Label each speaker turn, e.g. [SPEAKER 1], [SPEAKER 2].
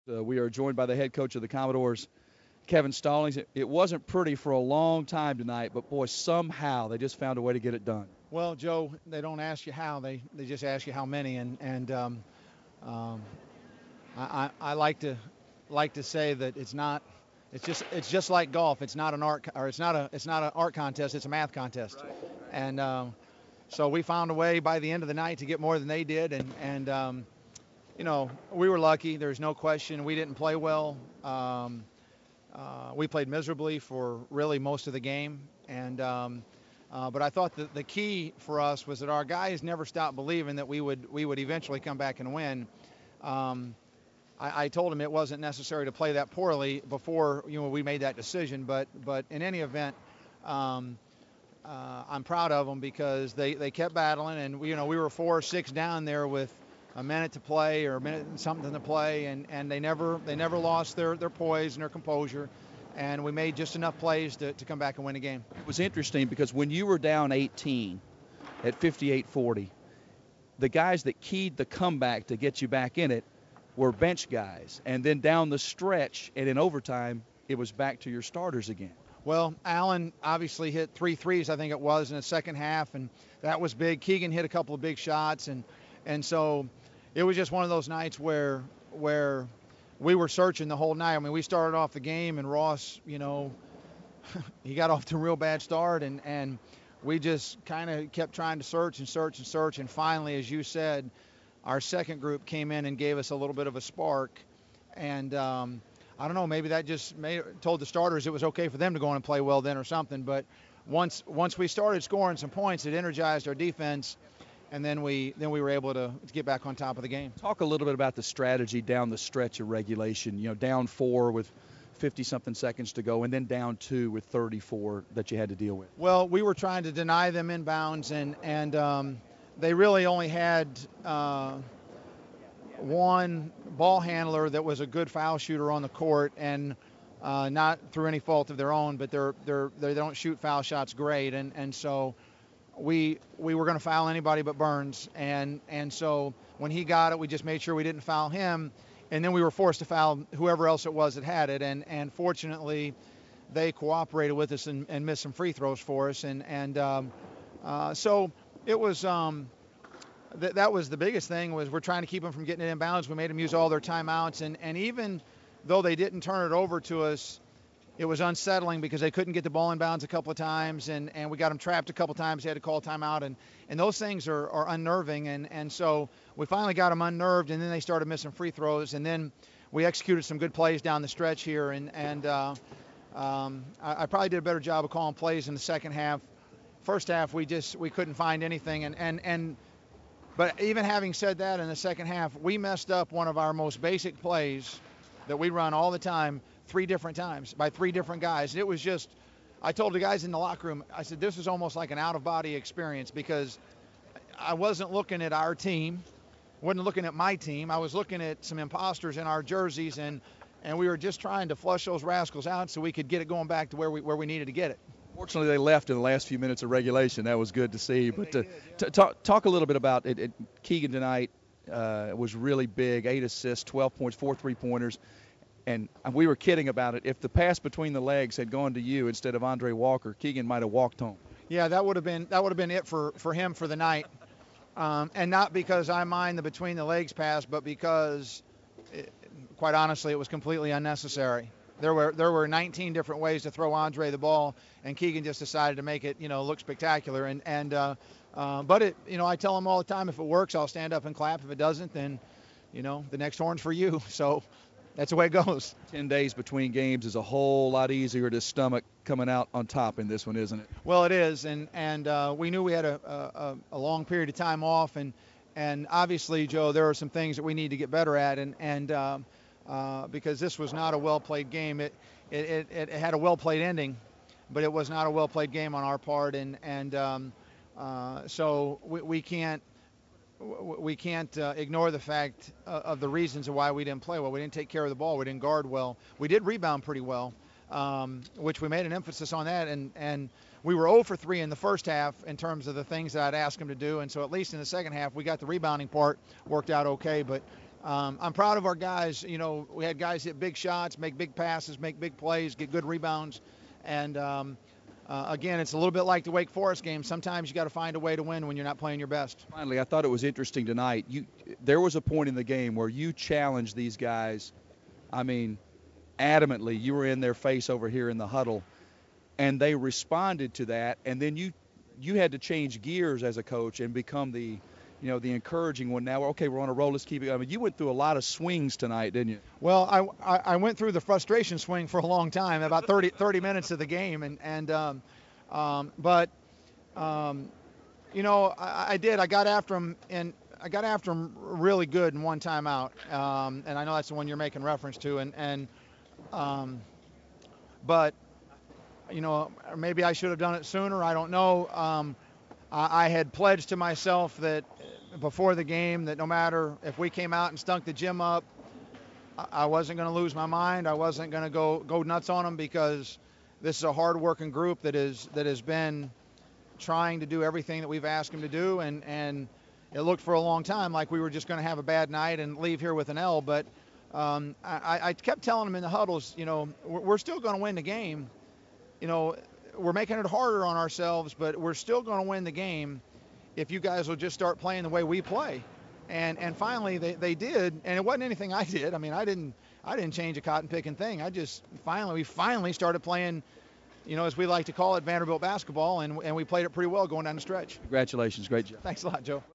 [SPEAKER 1] We are joined by the head coach of the Commodores, Kevin Stallings. It wasn't pretty for a long time tonight, but boy, somehow they just found a way to get it done.
[SPEAKER 2] Well, Joe, they don't ask you how; they just ask you how many. Um, I like to say that it's just like golf. It's not an art or it's not an art contest. It's a math contest. And so we found a way by the end of the night to get more than they did. We were lucky. There's no question. We didn't play well. We played miserably for really most of the game. But I thought that the key for us was that our guys never stopped believing that we would eventually come back and win. Um, I told him it wasn't necessary to play that poorly before we made that decision. But in any event, um, I'm proud of them because they kept battling, and we were 4 or 6 down there with a minute to play or a minute and something to play, and they never lost their poise and their composure, and we made just enough plays to come back and win the game.
[SPEAKER 1] It was interesting because when you were down 18 at 58-40, the guys that keyed the comeback to get you back in it were bench guys. And then down the stretch and in overtime, it was back to your starters again.
[SPEAKER 2] Well, Allen obviously hit 3 threes, I think it was, in the second half, and that was big. Keegan hit a couple of big shots, and so it was just one of those nights where we were searching the whole night. I mean, we started off the game, and Ross, he got off to a real bad start, and we just kind of kept trying to search and search and search, and finally, as you said, our second group came in and gave us a little bit of a spark, and I don't know, maybe that just told the starters it was okay for them to go in and play well then or something. But once we started scoring some points, it energized our defense, and then we were able to get back on top of the game.
[SPEAKER 1] Talk a little bit about the strategy down the stretch of regulation. Down 4 with 50-something seconds to go, and then down 2 with 34 that you had to deal with.
[SPEAKER 2] Well, we were trying to deny them inbounds, and they really only had one ball handler that was a good foul shooter on the court, and not through any fault of their own, but they don't shoot foul shots great, and so we were going to foul anybody but Burns, and so when he got it, we just made sure we didn't foul him, and then we were forced to foul whoever else it was that had it, and fortunately they cooperated with us and missed some free throws for us, so it was. That was the biggest thing, was we're trying to keep them from getting it inbounds. We made them use all their timeouts, and even though they didn't turn it over to us, it was unsettling because they couldn't get the ball inbounds a couple of times, and we got them trapped a couple of times. They had to call timeout, and those things are unnerving, and so we finally got them unnerved, and then they started missing free throws, and then we executed some good plays down the stretch here, I probably did a better job of calling plays in the second half. First half, we couldn't find anything, but even having said that, in the second half, we messed up one of our most basic plays that we run all the time 3 different times by 3 different guys. It was just, I told the guys in the locker room, I said, this is almost like an out-of-body experience, because I wasn't looking at our team, wasn't looking at my team. I was looking at some imposters in our jerseys, and we were just trying to flush those rascals out so we could get it going back to where we needed to get it.
[SPEAKER 1] Fortunately, they left in the last few minutes of regulation. That was good to see. But talk a little bit about it. Keegan tonight was really big. 8 assists, 12 points, 4 3-pointers. And we were kidding about it. If the pass between the legs had gone to you instead of Andre Walker, Keegan might have walked home.
[SPEAKER 2] Yeah, that would have been it for him for the night. And not because I mind the between the legs pass, but because, quite honestly, it was completely unnecessary. There were 19 different ways to throw Andre the ball, and Keegan just decided to make it, look spectacular. But I tell him all the time, if it works, I'll stand up and clap. If it doesn't, then, the next horn's for you. So that's the way it goes.
[SPEAKER 1] 10 days between games is a whole lot easier to stomach coming out on top in this one, isn't it?
[SPEAKER 2] Well, it is, and we knew we had a long period of time off, and obviously, Joe, there are some things that we need to get better at, because this was not a well-played game. It had a well-played ending, but it was not a well-played game on our part, so we can't ignore the fact of the reasons of why we didn't play well. We didn't take care of the ball. We didn't guard well. We did rebound pretty well, which we made an emphasis on that, and we were 0 for 3 in the first half in terms of the things that I'd asked them to do, and so at least in the second half we got the rebounding part worked out okay, but I'm proud of our guys. You know, we had guys hit big shots, make big passes, make big plays, get good rebounds, and again, it's a little bit like the Wake Forest game. Sometimes you got to find a way to win when you're not playing your best.
[SPEAKER 1] Finally, I thought it was interesting tonight. There was a point in the game where you challenged these guys. I mean, adamantly. You were in their face over here in the huddle, and they responded to that. And then you had to change gears as a coach and become the encouraging one. Now, okay, we're on a roll. Let's keep it. I mean, you went through a lot of swings tonight, didn't you?
[SPEAKER 2] Well, I went through the frustration swing for a long time, about 30 minutes of the game, but I did. I got after him, and I got after him really good in one timeout, and I know that's the one you're making reference to, but maybe I should have done it sooner. I don't know. I had pledged to myself that before the game that no matter if we came out and stunk the gym up, I wasn't going to lose my mind. I wasn't going to go nuts on them, because this is a hard-working group that has been trying to do everything that we've asked them to do, and it looked for a long time like we were just going to have a bad night and leave here with an L. But I kept telling them in the huddles, we're still going to win the game. We're making it harder on ourselves, but we're still going to win the game if you guys will just start playing the way we play. And finally they did, and it wasn't anything I did. I mean, I didn't change a cotton picking thing. We finally started playing, as we like to call it, Vanderbilt basketball, and we played it pretty well going down the stretch.
[SPEAKER 1] Congratulations, great job.
[SPEAKER 2] Thanks a lot, Joe.